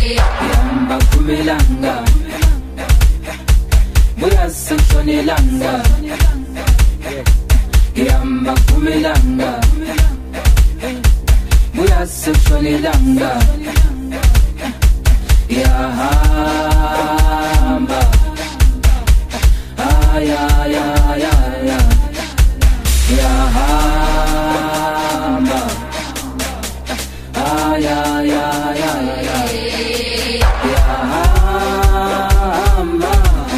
Yamba kumilanga buya sekshonelanga Yamba kumilanga buya sekshonelanga Yahamba ya Yahamba ya Yahamba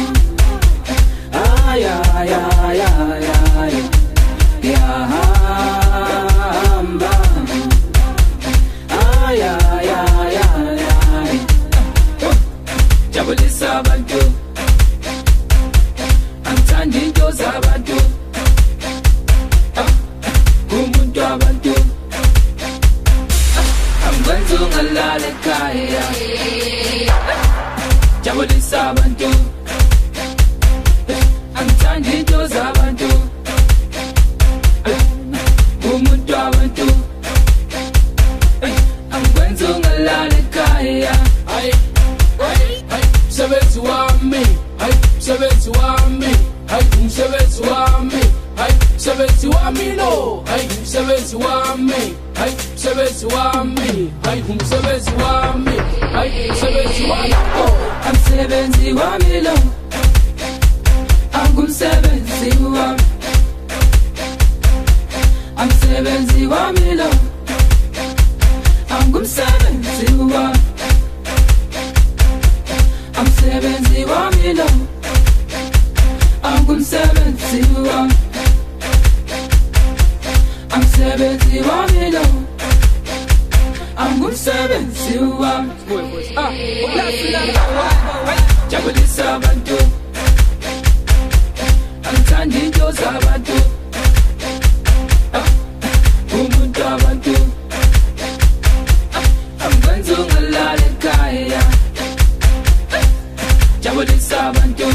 Yahamba jabulisa abantu angithanda into zabantu kumuntu abantu angikwenza ungalala ekhaya jabulisa abantu angithanda into zabantu kumuntu abantu angikwenza ungalala ekhaya Msebenzi wami, msebenzi wami, msebenzi wami, msebenzi wami no, msebenzi wami, msebenzi wami, msebenzi wami, msebenzi wami no, msebenzi wami lo, angumsebenzi wami, msebenzi wami lo, angumsebenzi wami. Msebenzi wami lo, angumsebenzi wami, msebenzi wami lo, angumsebenzi wami. Jabulisa abantu, angithanda into zabantu, kumuntu abantu, angikwenza ungalala ekhaya. Jabulisa abantu,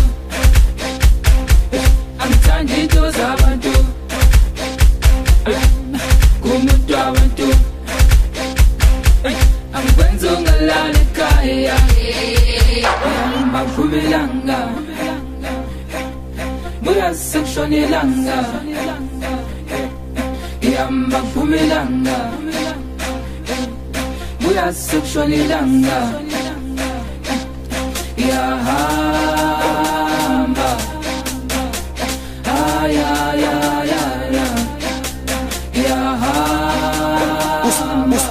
angithanda into zabantu, kumuntu abantu, angikwenza ungalala ekhaya. Yamba kumilanga buya sekshonelanga Yamba kumilanga buya sekshonelanga Yahamba Yahamba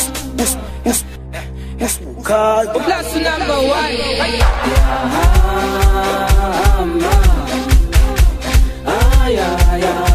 Plus number one. Yahamba